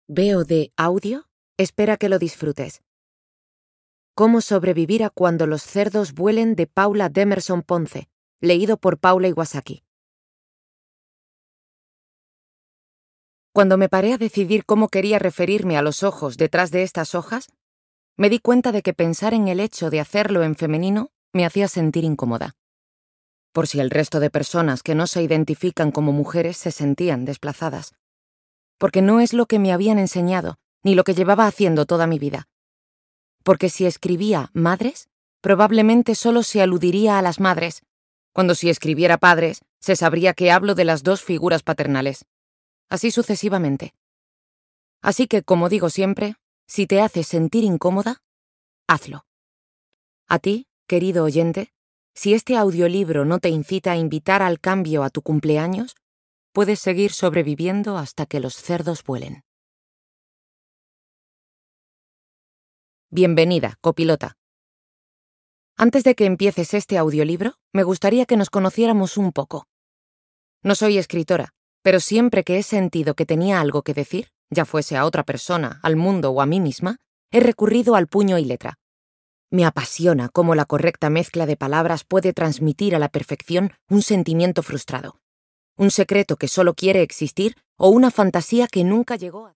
Veo de audio, espera que lo disfrutes. Cómo sobrevivir a cuando los cerdos vuelen, de Paula Demerson Ponce, leído por Paula Iwasaki. Cuando me paré a decidir cómo quería referirme a los ojos detrás de estas hojas, me di cuenta de que pensar en el hecho de hacerlo en femenino me hacía sentir incómoda. Por si el resto de personas que no se identifican como mujeres se sentían desplazadas. Porque no es lo que me habían enseñado, ni lo que llevaba haciendo toda mi vida. Porque si escribía madres, probablemente solo se aludiría a las madres, cuando si escribiera padres, se sabría que hablo de las dos figuras paternales. Así sucesivamente. Así que, como digo siempre, si te hace sentir incómoda, hazlo. A ti, querido oyente, si este audiolibro no te incita a invitar al cambio a tu cumpleaños, puedes seguir sobreviviendo hasta que los cerdos vuelen. Bienvenida, copilota. Antes de que empieces este audiolibro, me gustaría que nos conociéramos un poco. No soy escritora, pero siempre que he sentido que tenía algo que decir, ya fuese a otra persona, al mundo o a mí misma, he recurrido al puño y letra. Me apasiona cómo la correcta mezcla de palabras puede transmitir a la perfección un sentimiento frustrado, un secreto que solo quiere existir o una fantasía que nunca llegó a...